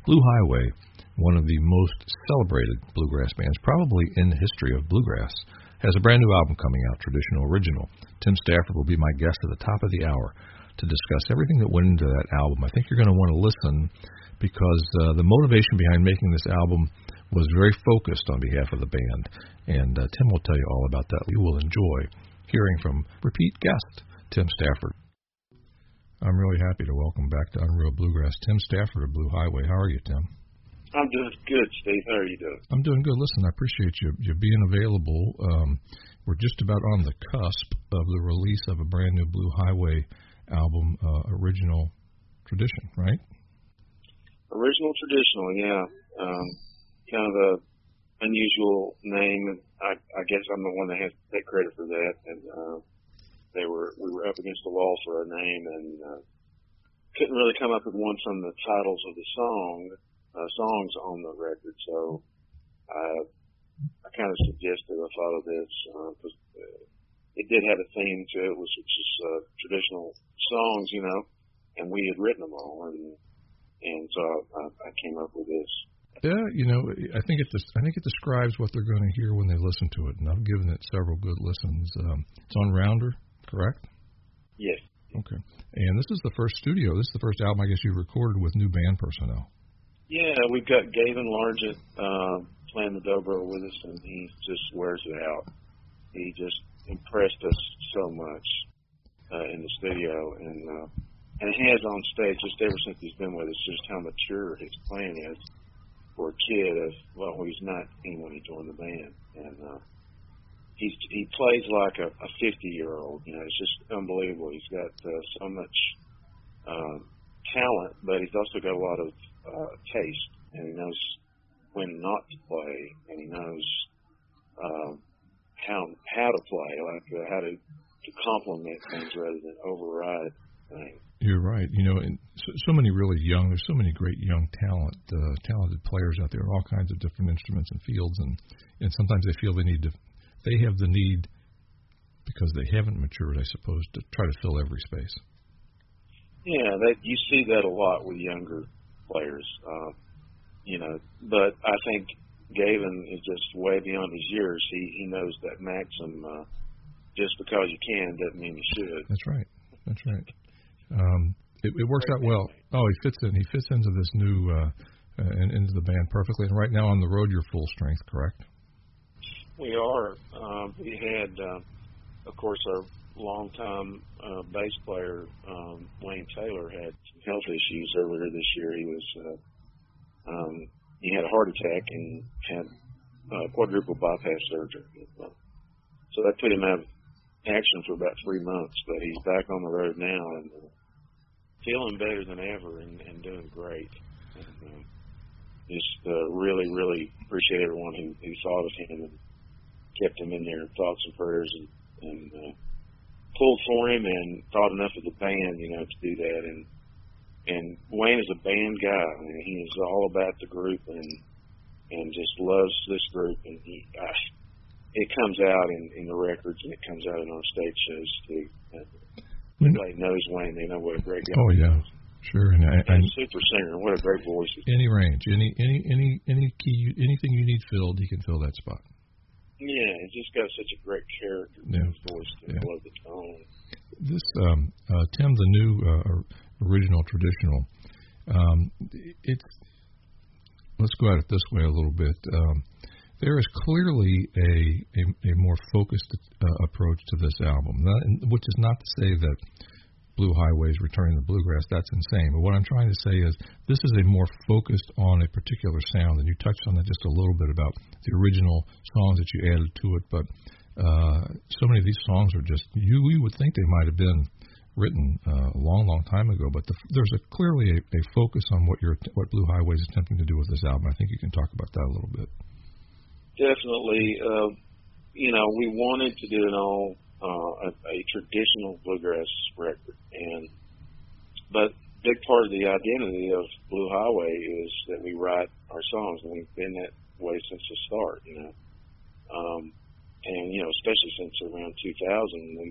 Blue Highway, one of the most celebrated bluegrass bands probably in the history of bluegrass, has a brand new album coming out, Traditional Original. Tim Stafford will be my guest at the top of the hour to discuss everything that went into that album. I think you're going to want to listen because the motivation behind making this album was very focused on behalf of the band, and Tim will tell you all about that. You will enjoy hearing from repeat guest Tim Stafford. I'm really happy to welcome back to Unreal Bluegrass Tim Stafford of Blue Highway. How are you, Tim? I'm doing good, Steve. How are you doing? I'm doing good. Listen, I appreciate you being available. We're just about on the cusp of the release of a brand new Blue Highway album, Original Tradition, right? Original Traditional, yeah. Kind of a unusual name. I guess I'm the one that has to take credit for that. And we were up against the wall for a name, and couldn't really come up with one from the titles of the songs on the record. So I kind of suggested I thought of this because it did have a theme to it, which is traditional songs, and we had written them all, and so I came up with this. Yeah, I think it describes what they're going to hear when they listen to it, and I've given it several good listens. It's on Rounder, correct? Yes. Okay. And this is the first album I guess you recorded with new band personnel. Yeah, we've got Gavin Largent playing the dobro with us, and he just wears it out. He just impressed us so much in the studio, and he has on stage just ever since he's been with us, just how mature his playing is for a kid he's 19 when he joined the band, and he plays like a 50-year-old. It's just unbelievable. He's got so much talent, but he's also got a lot of taste, and he knows when not to play, and he knows how to play, like how to complement things rather than override things. You're right. And so many really young. There's so many great young talented players out there in all kinds of different instruments and fields, and sometimes they feel they have the need because they haven't matured, I suppose, to try to fill every space. Yeah, you see that a lot with younger players, but I think Gavin is just way beyond his years. He knows that maxim, just because you can doesn't mean you should. That's right. It works out well. Oh, he fits into this new into the band perfectly. And right now on the road, you're full strength, correct? We are. We had, of course, our longtime bass player Wayne Taylor had some health issues earlier this year. He had a heart attack and had quadruple bypass surgery. So that put him out of action for about 3 months, but he's back on the road now and feeling better than ever and doing great. And, just really, really appreciate everyone who thought of him and kept him in their thoughts and prayers and pulled for him and thought enough of the band, to do that. And Wayne is a band guy. I mean, he is all about the group and just loves this group. And it comes out in the records, and it comes out in our stage shows too. Everybody knows Wayne; they know what a great guy. Oh yeah, sure. And super singer, what a great voice. Any range, any key, anything you need filled, he can fill that spot. Yeah, he's just got such a great character in his voice to blow the tone. This Tim, the new original traditional. Let's go at it this way a little bit. There is clearly a more focused approach to this album, which is not to say that Blue Highway is returning to bluegrass. That's insane. But what I'm trying to say is this is a more focused on a particular sound, and you touched on that just a little bit about the original songs that you added to it. But so many of these songs are just we would think they might have been written a long time ago. But there's clearly a focus on what Blue Highway is attempting to do with this album. I think you can talk about that a little bit. Definitely. We wanted to do a traditional bluegrass record, but big part of the identity of Blue Highway is that we write our songs, and we've been that way since the start. Especially since around 2000,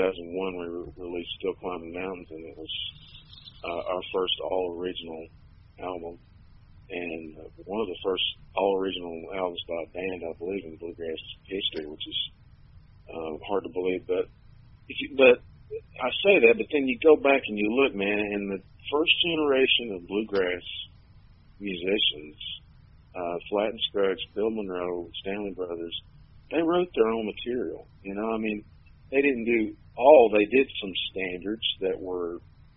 2001, we released Still Climbing Mountains, and it was our first all original album, and one of the first all-original albums by a band, I believe, in bluegrass history, which is hard to believe. But I say that, but then you go back and you look, man, and the first generation of bluegrass musicians, Flatt and Scruggs, Bill Monroe, Stanley Brothers, they wrote their own material. You know, I mean, they didn't do all. They did some standards that were,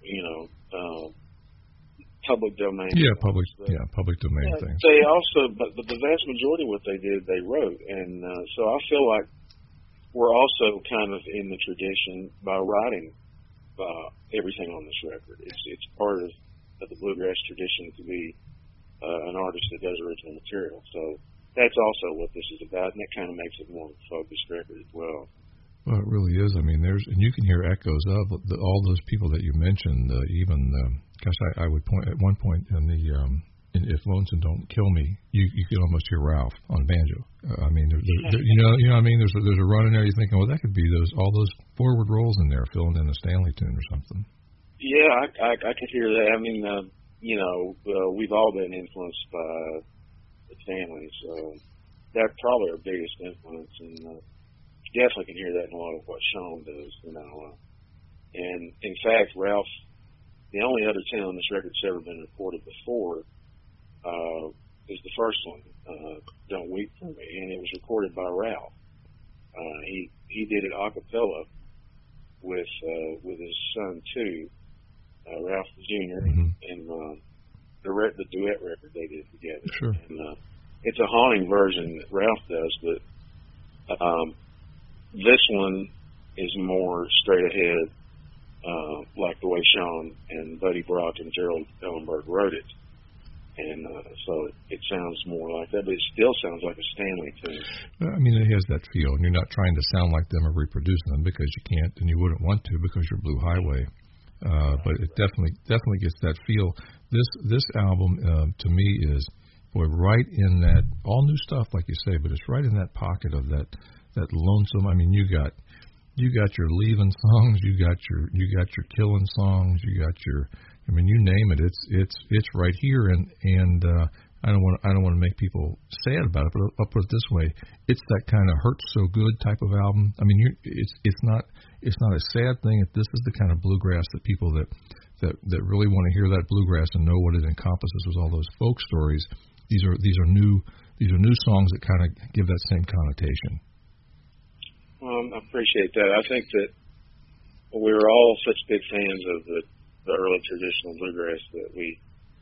public domain. Public domain things. They also, but the vast majority of what they did, they wrote, and so I feel like we're also kind of in the tradition by writing everything on this record. It's part of the bluegrass tradition to be an artist that does original material. So that's also what this is about, and that kind of makes it more of a focused record as well. Well, it really is. I mean, and you can hear echoes of all those people that you mentioned. I would point at one point in the If Lonesome Don't Kill Me, you could almost hear Ralph on banjo. I mean, you know what I mean. There's a run in there. You're thinking, well, that could be all those forward rolls in there filling in a Stanley tune or something. Yeah, I could hear that. I mean, we've all been influenced by the Stanley, so that's probably our biggest influence, and definitely can hear that in a lot of what Sean does, and in fact, Ralph, the only other tune on this record that's ever been recorded before is the first one, Don't Weep For Me, and it was recorded by Ralph. He did it a cappella with his son too, Ralph Jr. and the duet record they did together. Sure. And it's a haunting version that Ralph does, but this one is more straight ahead, like the way Sean and Buddy Brock and Gerald Ellenberg wrote it. And so it sounds more like that, but it still sounds like a Stanley tune. I mean, it has that feel, and you're not trying to sound like them or reproduce them because you can't, and you wouldn't want to because you're Blue Highway. But it definitely gets that feel. This album to me is, boy, right in that, all new stuff like you say, but it's right in that pocket of that lonesome. I mean, you got your leaving songs, you got your killing songs, you got your, I mean, you name it. It's right here, and I don't want to make people sad about it, but I'll put it this way: it's that kind of hurts so good type of album. I mean, it's not a sad thing. This is the kind of bluegrass that people that really want to hear that bluegrass and know what it encompasses with all those folk stories. These are new songs that kind of give that same connotation. I appreciate that. I think that we were all such big fans of the early traditional bluegrass that we,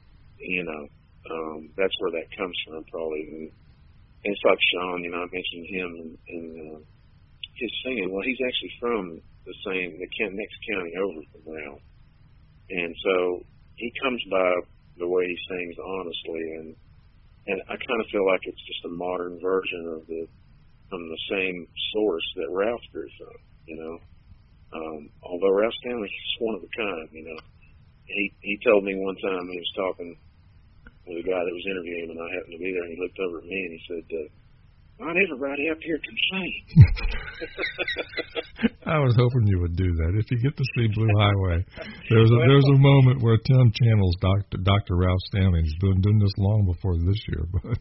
that's where that comes from probably. And it's like Sean, I mentioned him and his singing. Well, he's actually from the next county over from Ralph. And so he comes by the way he sings honestly, and I kind of feel like it's just a modern version from the same source that Ralph drew from, although Ralph Stanley is one of a kind, He told me one time he was talking with a guy that was interviewing him, and I happened to be there, and he looked over at me and he said, not everybody up here can sing. I was hoping you would do that. If you get to see Blue Highway, there's a moment where Tim channels Dr. Ralph Stanley. He's been doing this long before this year, but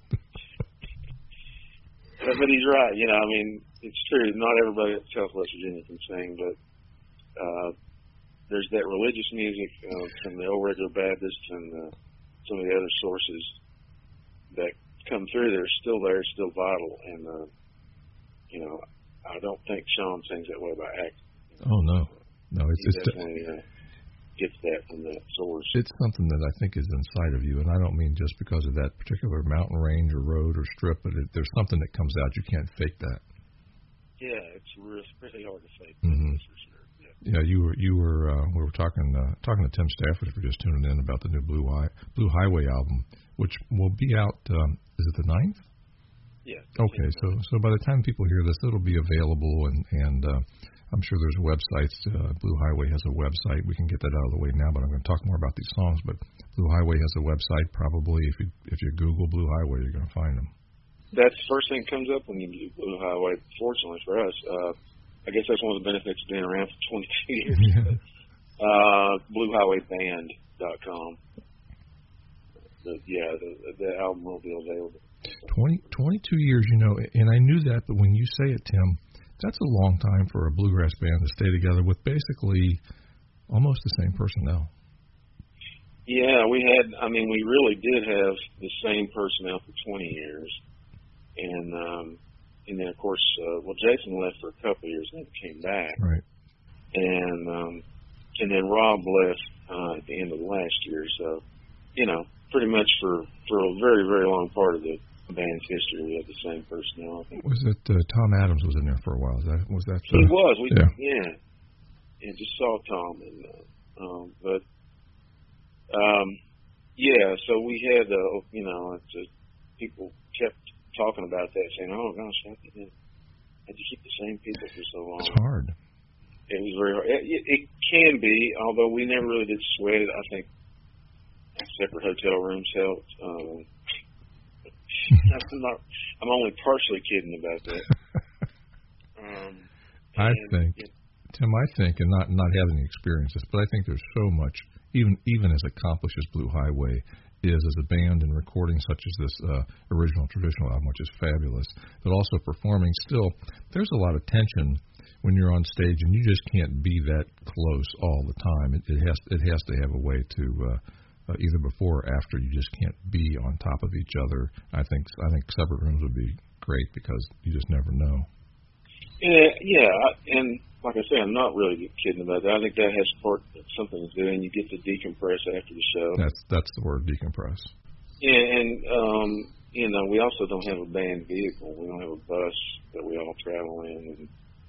he's right. It's true. Not everybody at Southwest Virginia can sing, but there's that religious music from the Old Regular Baptists and some of the other sources that come through. They're still there, still vital, and I don't think Sean sings that way by accident. Oh no, he definitely gets that from that source. It's something that I think is inside of you, and I don't mean just because of that particular mountain range or road or strip, but there's something that comes out. You can't fake that. Yeah, it's really hard to fake. Mm-hmm. That's for sure. Yeah, we were talking to Tim Stafford for just tuning in about the new Blue Highway album, which will be out. Is it the 9th? Yeah. Okay, so by the time people hear this, it'll be available, and I'm sure there's websites. Blue Highway has a website. We can get that out of the way now, but I'm going to talk more about these songs. But Blue Highway has a website. Probably if you Google Blue Highway, you're going to find them. That's the first thing that comes up when you do Blue Highway. Fortunately for us, I guess that's one of the benefits of being around for 22 years. BlueHighwayBand.com. the album will be available. 22 years, you know, and I knew that, but when you say it, Tim, that's a long time for a bluegrass band to stay together with basically almost the same personnel. Yeah, we really did have the same personnel for 20 years. And then, of course, Jason left for a couple of years and then came back. Right. And then Rob left at the end of last year. So, you know, pretty much for a very, very long part of the band's history, we had the same personnel. I think. Was it Tom Adams was in there for a while? Was that? He was. Yeah. Just saw Tom, So we had, people kept talking about that, saying, "Oh gosh, how did you keep the same people for so long?" It's hard. It was very hard. It can be, although we never really did sweat it. I think separate hotel rooms helped. I'm only partially kidding about that. Tim, and not having experiences, but I think there's so much, even as accomplished as Blue Highway is as a band and recording such as this original traditional album, which is fabulous, but also performing still, there's a lot of tension when you're on stage and you just can't be that close all the time. It has to have a way to either before or after. You just can't be on top of each other. I think separate rooms would be great because you just never know. And like I say, I'm not really kidding about that. I think that has something to do, and you get to decompress after the show. That's the word, decompress. Yeah, and we also don't have a band vehicle. We don't have a bus that we all travel in,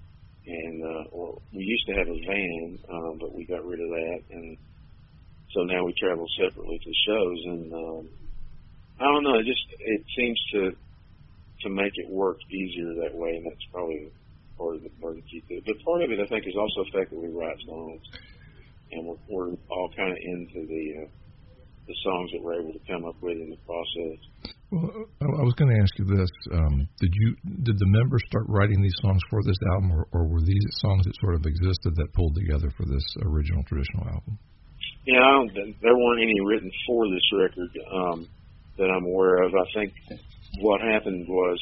or we used to have a van, but we got rid of that, and so now we travel separately to shows. And I don't know, it seems to make it work easier that way, and that's probably part of the key to it. But part of it, I think, is also the fact that we write songs, and we're all kind of into the songs that we're able to come up with in the process. Well, I was going to ask you this: did the members start writing these songs for this album, or were these songs that sort of existed that pulled together for this original traditional album? Yeah, there weren't any written for this record that I'm aware of. I think what happened was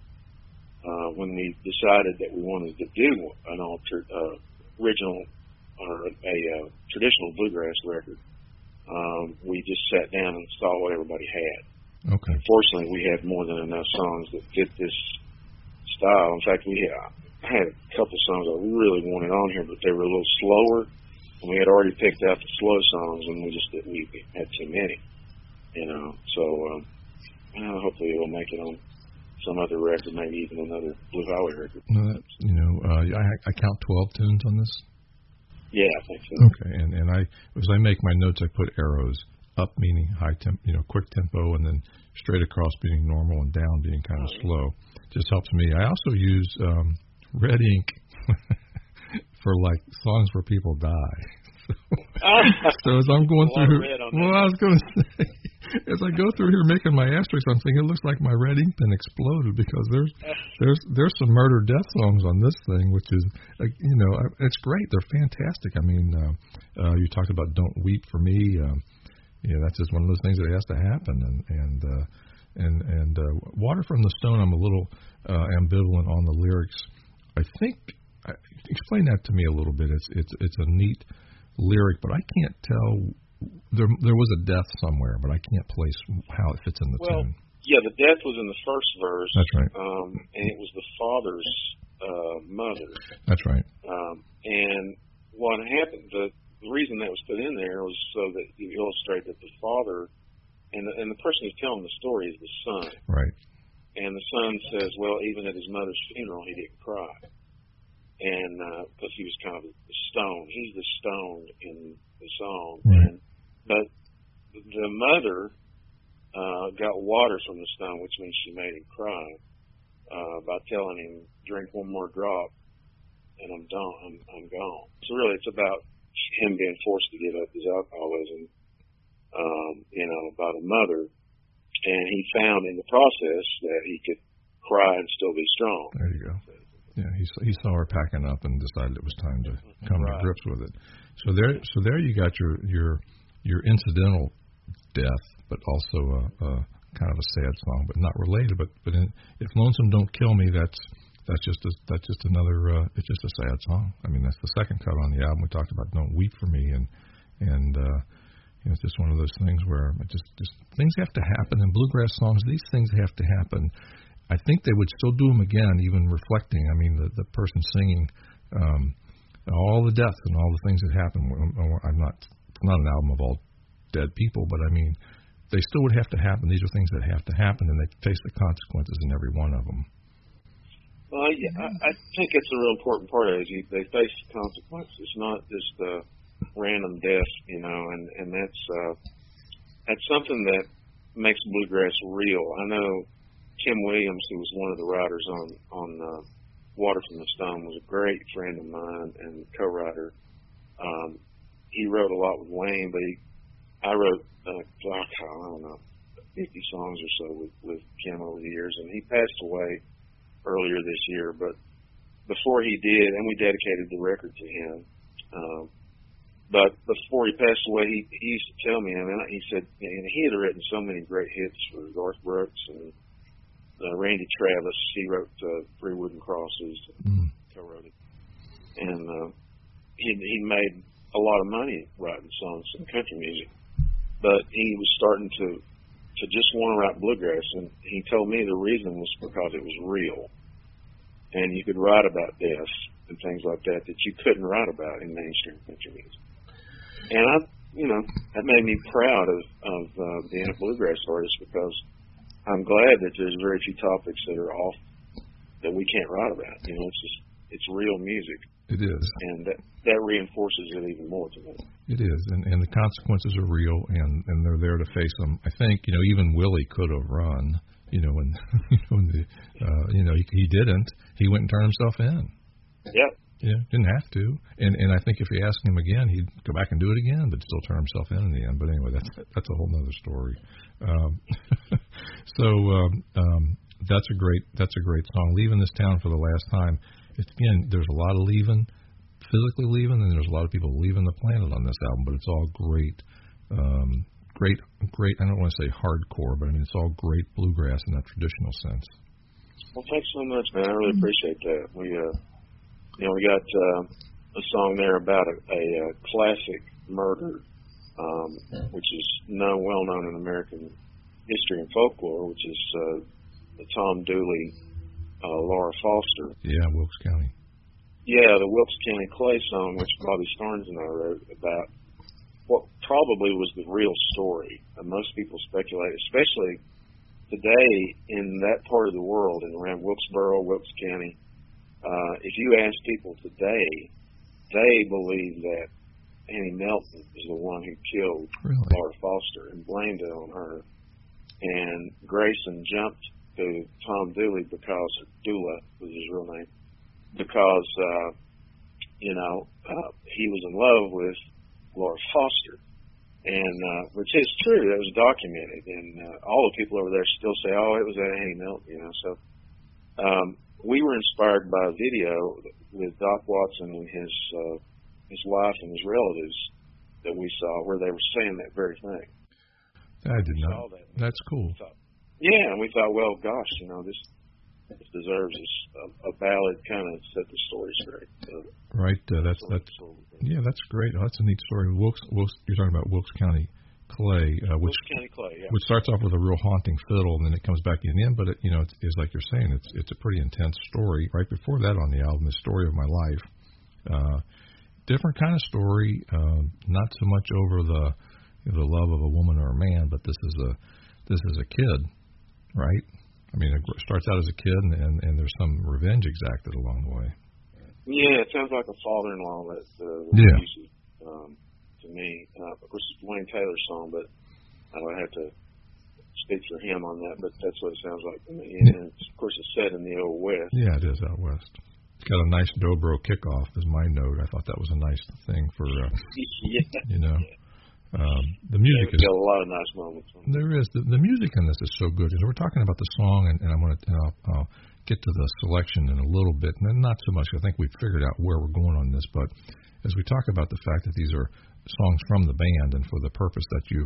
when we decided that we wanted to do an original or a traditional bluegrass record, we just sat down and saw what everybody had. Okay. Unfortunately, we had more than enough songs that fit this style. In fact, I had a couple songs I really wanted on here, but they were a little slower. And we had already picked out the slow songs, and we had too many, So hopefully we'll make it on some other record, maybe even another Blue Highway record. I count 12 tunes on this. Yeah, I think so. Okay, and as I make my notes, I put arrows up meaning high quick tempo, and then straight across being normal, and down being kind of slow. Just helps me. I also use red ink. For like songs where people die. So as I'm going through here, I was going to say, as I go through here making my asterisks, I'm thinking it looks like my red ink pen exploded because there's some murder death songs on this thing, which is it's great. They're fantastic. I mean, you talked about "Don't Weep for Me." That's just one of those things that has to happen. And "Water from the Stone," I'm a little ambivalent on the lyrics. I think. Explain that to me a little bit. It's a neat lyric, but I can't tell. There was a death somewhere, but I can't place how it fits in the tune. Yeah, the death was in the first verse. That's right. And it was the father's mother. That's right. And what happened? The reason that was put in there was so that you illustrate that the father and the person who's telling the story is the son. Right. And the son says, well, even at his mother's funeral, he didn't cry. And because he was kind of the stone, he's the stone in the song. Right. But the mother got water from the stone, which means she made him cry by telling him, "Drink one more drop, and I'm done. I'm gone." So really, it's about him being forced to give up his alcoholism, by the mother, and he found in the process that he could cry and still be strong. There you go. Yeah, he saw her packing up and decided it was time to come to grips with it. So there you got your incidental death, but also a kind of a sad song, but not related. But if Lonesome Don't Kill Me, that's just another. It's just a sad song. I mean, that's the second cut on the album. We talked about Don't Weep for Me, and it's just one of those things where it just things have to happen. In bluegrass songs, these things have to happen. I think they would still do them again, even reflecting. I mean, the person singing all the death and all the things that happen. It's not an album of all dead people, but I mean, they still would have to happen. These are things that have to happen, and they face the consequences in every one of them. Well, yeah, I think it's a real important part of it. They face the consequences. It's not just random death, and that's something that makes bluegrass real. I know Kim Williams, who was one of the writers on Water from the Stone, was a great friend of mine and co-writer. He wrote a lot with Wayne, but I wrote, I don't know, 50 songs or so with Kim over the years, and he passed away earlier this year. But before he did, and we dedicated the record to him, but before he passed away, he used to tell me, he said, and he had written so many great hits for Garth Brooks and Randy Travis. He wrote Three Wooden Crosses, co-wrote it, and he made a lot of money writing songs in country music, but he was starting to just want to write bluegrass, and he told me the reason was because it was real, and you could write about death and things like that you couldn't write about in mainstream country music. And that made me proud of being a bluegrass artist, because I'm glad that there's very few topics that are off that we can't write about. It's real music. It is. And that reinforces it even more to me. It is, and the consequences are real, and they're there to face them. I think, even Willie could have run, he didn't. He went and turned himself in. Yep. Yeah, didn't have to. And I think if you ask him again, he'd go back and do it again, but still turn himself in the end. But anyway, that's a whole nother story. That's a great song. Leaving This Town for the Last Time. There's a lot of leaving, physically leaving, and there's a lot of people leaving the planet on this album, but it's all great, great, I don't want to say hardcore, but I mean, it's all great bluegrass in that traditional sense. Well, thanks so much, man. I really appreciate that. We got a song there about a classic murder, which is well known in American history and folklore, which is the Tom Dooley, Laura Foster. Yeah, Wilkes County. Yeah, the Wilkes County Clay song, which Bobby Starnes and I wrote about what probably was the real story. Most people speculate, especially today in that part of the world and around Wilkesboro, Wilkes County. If you ask people today, they believe that Annie Melton is the one who killed Laura Foster and blamed it on her. And Grayson jumped to Tom Dooley because Dula was his real name, because he was in love with Laura Foster, and which is true. That was documented, and all the people over there still say, "Oh, it was Annie Melton," So we were inspired by a video with Doc Watson and his wife and his relatives that we saw, where they were saying that very thing. I did not. That's cool. Yeah, and we thought, well, gosh, this deserves a ballad kind of set the story straight. So, right. That's great. Oh, that's a neat story. Wilkes, you're talking about Wilkes County Clay, Wilkes County Clay, yeah. Which starts off with a real haunting fiddle, and then it comes back in the end. But it's like you're saying, it's a pretty intense story. Right before that on the album, The Story of My Life, different kind of story. Not so much over the love of a woman or a man, but this is a kid. Right? I mean, it starts out as a kid, and there's some revenge exacted along the way. Yeah, it sounds like a father-in-law that uses to me. Of course, it's Wayne Taylor's song, but I would have to speak for him on that. But that's what it sounds like to me. And of course, it's set in the Old West. Yeah, it is out west. It's got a nice dobro kickoff, is my note. I thought that was a nice thing for Yeah. The music is got a lot of nice moments. There is the music in this is so good. We're talking about the song, and I'll get to the selection in a little bit, and not so much. I think we've figured out where we're going on this, but as we talk about the fact that these are songs from the band and for the purpose that you've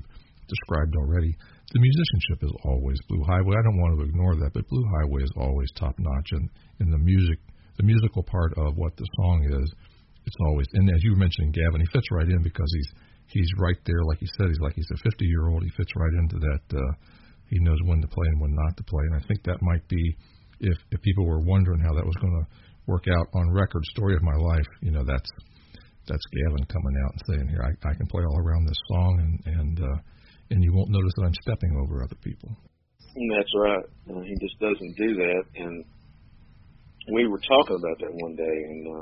described already. The musicianship is always Blue Highway. I don't want to ignore that, but Blue Highway is always top notch, and in the musical part of what the song is, it's always. And as you were mentioning, Gavin, he fits right in because he's right there, like you said. He's a 50-year-old. He fits right into that. He knows when to play and when not to play, and I think that might be, if people were wondering how that was going to work out on record, Story of My Life, that's Gavin coming out and saying, here, I can play all around this song, and you won't notice that I'm stepping over other people. That's right. He just doesn't do that. And we were talking about that one day,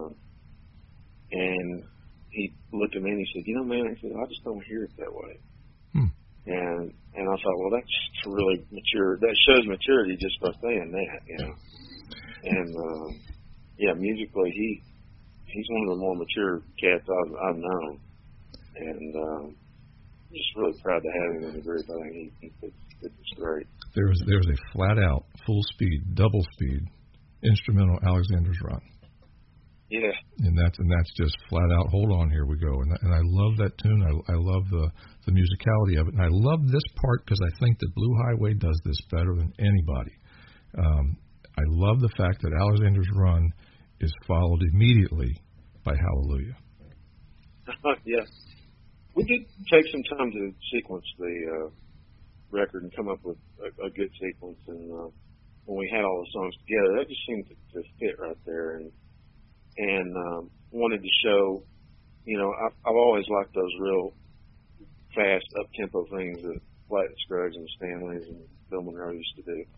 and he looked at me and he said, man, I just don't hear it that way. And I thought, well, that's really mature. That shows maturity just by saying that, And musically, he's one of the more mature cats I've known, and just really proud to have him in the group. I think it's great. There's a flat out, full speed, double speed instrumental Alexander's Run. Yeah. And that's just flat out. Hold on, here we go. And I love that tune. I love the musicality of it, and I love this part because I think that Blue Highway does this better than anybody. I love the fact that Alexander's Run is followed immediately by Hallelujah. Yeah. We did take some time to sequence the record and come up with a good sequence. And when we had all the songs together, that just seemed to fit right there. And wanted to show, I've always liked those real fast, up-tempo things that Flatt and Scruggs and Stanleys and Bill Monroe used to do.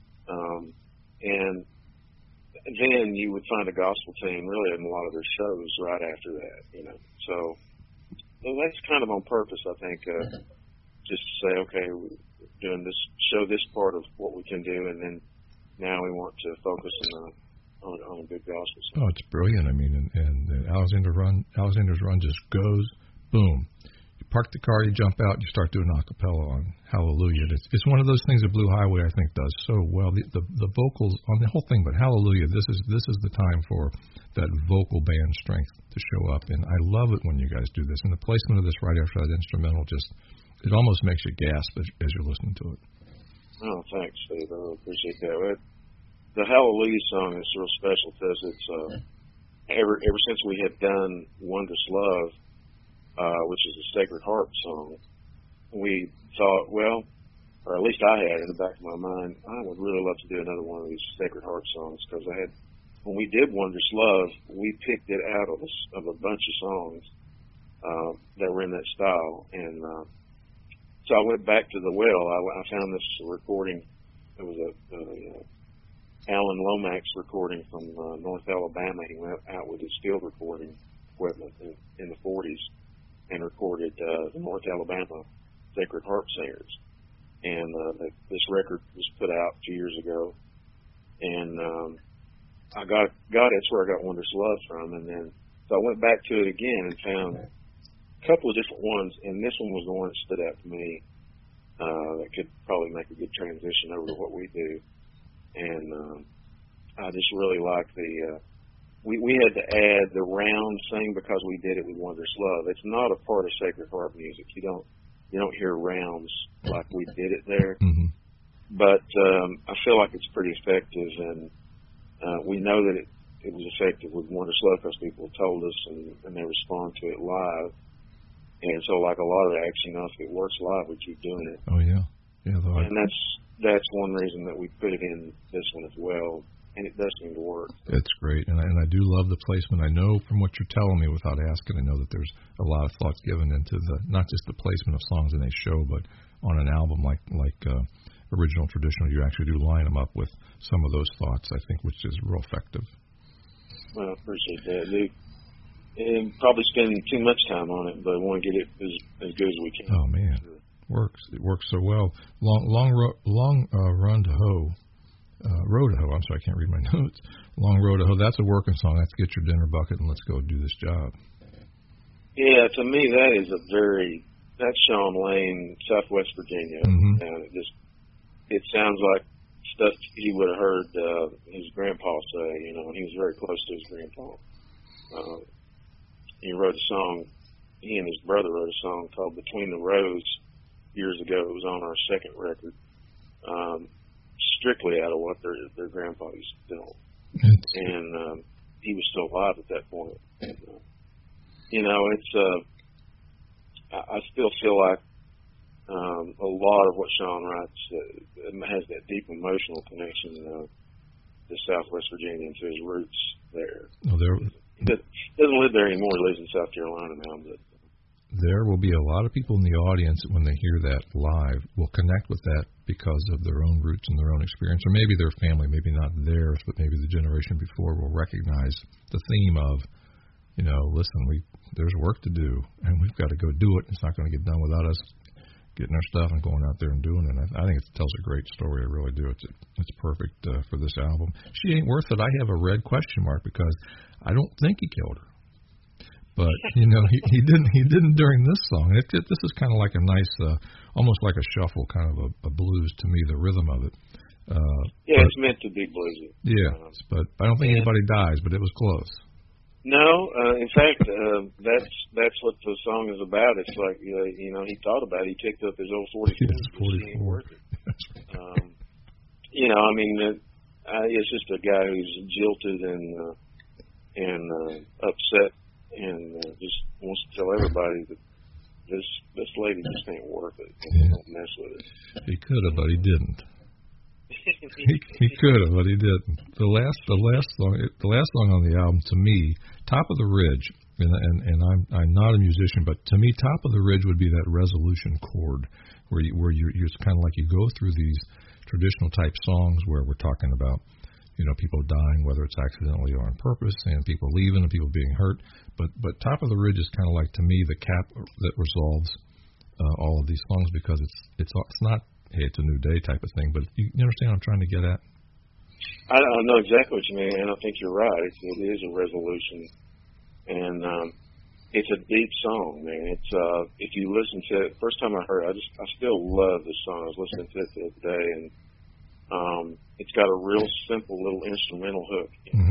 And then you would find a gospel team really in a lot of their shows right after that, So that's kind of on purpose, I think, just to say, okay, we're doing this, show this part of what we can do, and then now we want to focus on a good gospel song. Oh, it's brilliant. I mean, and Alexander's Run just goes, boom. You park the car, you jump out, you start doing a cappella on Hallelujah. It's one of those things that Blue Highway, I think, does so well. The vocals on the whole thing, but Hallelujah, this is the time for that vocal band strength to show up, and I love it when you guys do this. And the placement of this right after that instrumental it almost makes you gasp as you're listening to it. Oh, thanks, Steve. I really appreciate that. The Hallelujah song is real special to us. It's ever since we had done Wondrous Love, which is a Sacred Harp song, we thought, well, or at least I had in the back of my mind, I would really love to do another one of these Sacred Harp songs, because when we did Wondrous Love, we picked it out of a bunch of songs that were in that style, and so I went back to the well. I found this recording. It was a Alan Lomax recording from North Alabama. He went out with his field recording equipment in the 40s and recorded the North Alabama Sacred Harp Singers. And this record was put out 2 years ago. And I got it's where I got Wondrous Love from. And then so I went back to it again and found a couple of different ones. And this one was the one that stood out to me that could probably make a good transition over to what we do. And I just really like we had to add the round thing because we did it with Wondrous Love. It's not a part of Sacred Harp music. You don't hear rounds like we did it there. Mm-hmm. But I feel like it's pretty effective, and we know that it was effective with Wondrous Love because people told us, and they respond to it live. And so, like a lot of acts, if it works live, we keep doing it. Oh yeah, and that's one reason that we put it in this one as well, and it does seem to work. That's great, and I do love the placement. I know from what you're telling me without asking, I know that there's a lot of thoughts given into not just the placement of songs in a show, but on an album like Original Traditional, you actually do line them up with some of those thoughts, I think, which is real effective. Well, I appreciate that. And probably spending too much time on it, but I want to get it as good as we can. Oh man, it works so well. Long run to hoe. Road to hoe. I'm sorry, I can't read my notes. Long Road to Hoe. That's a working song. That's Get Your Dinner Bucket and Let's Go Do This Job. Yeah, to me that's Shawn Lane, Southwest Virginia, mm-hmm. and it sounds like stuff he would have heard his grandpa say. And he was very close to his grandpa. He wrote a song. He and his brother wrote a song called "Between the Roads," years ago. It was on our second record, strictly out of what their grandpa used to tell them. And he was still alive at that point. And, it's I still feel like a lot of what Shawn writes has that deep emotional connection to Southwest Virginia and to his roots there. Well, He doesn't live there anymore. He lives in South Carolina now. But there will be a lot of people in the audience when they hear that live will connect with that because of their own roots and their own experience, or maybe their family, maybe not theirs, but maybe the generation before will recognize the theme of, listen, there's work to do, and we've got to go do it. It's not going to get done without us getting our stuff and going out there and doing it. I think it tells a great story. I really do. It's perfect for this album. She Ain't Worth It. I have a red question mark because I don't think he killed her. But he didn't during this song. This is kind of like a nice, almost like a shuffle, kind of a blues to me. The rhythm of it. It's meant to be bluesy. Yeah, but I don't think anybody dies. But it was close. No, in fact, that's what the song is about. It's like he thought about it. He picked up his old 44. Yes, 44. It's just a guy who's jilted and upset. And just wants to tell everybody that this lady just ain't worth it. Don't mess with it. He could have, but he didn't. he could have, but he didn't. The last song on the album, to me, Top of the Ridge, and I'm not a musician, but to me, Top of the Ridge would be that resolution chord where you're kind of like you go through these traditional type songs where we're talking about people dying, whether it's accidentally or on purpose, and people leaving and people being hurt. But Top of the Ridge is kind of like, to me, the cap that resolves all of these songs, because it's not, hey, it's a new day type of thing. But you understand what I'm trying to get at? I know exactly what you mean, and I think you're right. It is a resolution, and it's a deep song, man. It's if you listen to it, first time I heard it, I still love this song. I was listening to it the other day, and it's got a real simple little instrumental hook,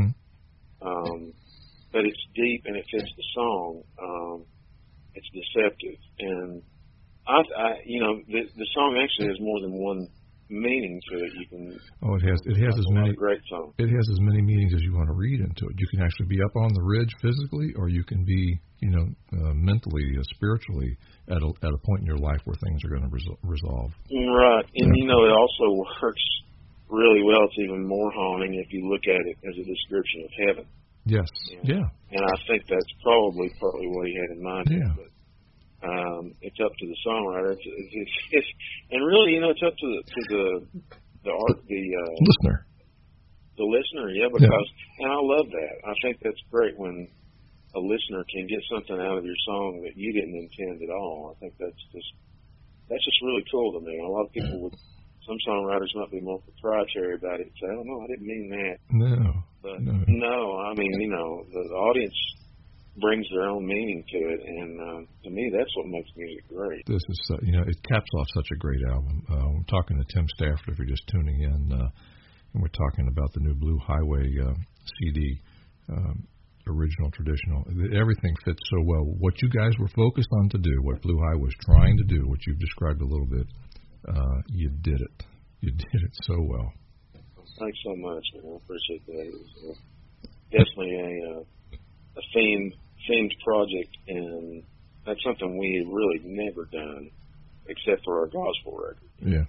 but it's deep and it fits the song. It's deceptive, and the song actually has more than one meaning to it. You can. Oh, it has as many. Great song. It has as many meanings as you want to read into it. You can actually be up on the ridge physically, or you can be, mentally, spiritually at a point in your life where things are going to resolve. Right, and it also works really well. It's even more haunting if you look at it as a description of heaven. Yes. Yeah. And I think that's probably partly what he had in mind. Yeah. But it's up to the songwriter. It's and really, it's up to the listener. The listener, yeah, because and I love that. I think that's great when a listener can get something out of your song that you didn't intend at all. I think that's just really cool to me. A lot of people would. Some songwriters might be more proprietary about it and say, "Oh no, I didn't mean that." No. The audience brings their own meaning to it, and to me, that's what makes music great. This is, it caps off such a great album. I'm talking to Tim Stafford, if you're just tuning in, and we're talking about the new Blue Highway CD, original, traditional. Everything fits so well. What you guys were focused on to do, what Blue Highway was trying to do, what you've described a little bit, you did it. You did it so well. Thanks so much, man. I appreciate that. It was definitely a themed project, and that's something we had really never done, except for our gospel record. Yeah.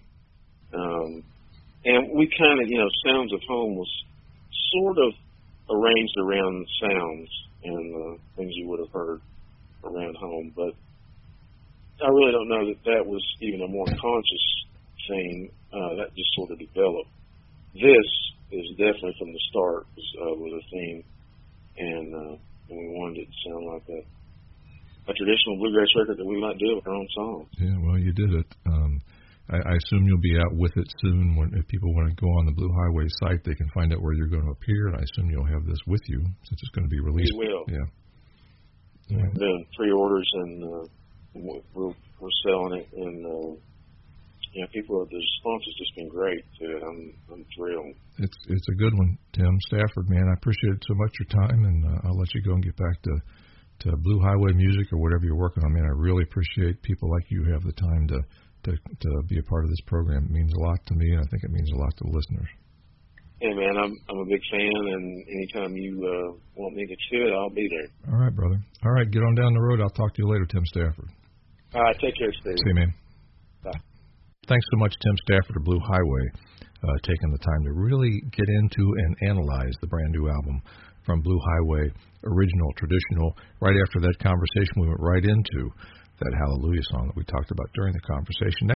And we kind of, Sounds of Home was sort of arranged around sounds and things you would have heard around home, but I really don't know that was even a more conscious theme. That just sort of developed. This is definitely from the start was a theme, and we wanted it to sound like a traditional bluegrass record that we might do with our own songs. Yeah, well, you did it. I assume you'll be out with it soon. If people want to go on the Blue Highway site, they can find out where you're going to appear, and I assume you'll have this with you since it's going to be released. We will. Yeah. We're doing pre-orders, and we're selling it, and the response has just been great to it. I'm thrilled. It's a good one, Tim Stafford, man. I appreciate so much your time, and I'll let you go and get back to Blue Highway music or whatever you're working on, man. I really appreciate people like you have the time to to be a part of this program. It means a lot to me, and I think it means a lot to the listeners. Hey, man, I'm a big fan, and anytime you want me to chew it, I'll be there. All right, brother. All right, get on down the road. I'll talk to you later, Tim Stafford. All right, take care, Steve. See you, man. Bye. Thanks so much, Tim Stafford of Blue Highway, taking the time to really get into and analyze the brand new album from Blue Highway, original, traditional. Right after that conversation, we went right into that Hallelujah song that we talked about during the conversation.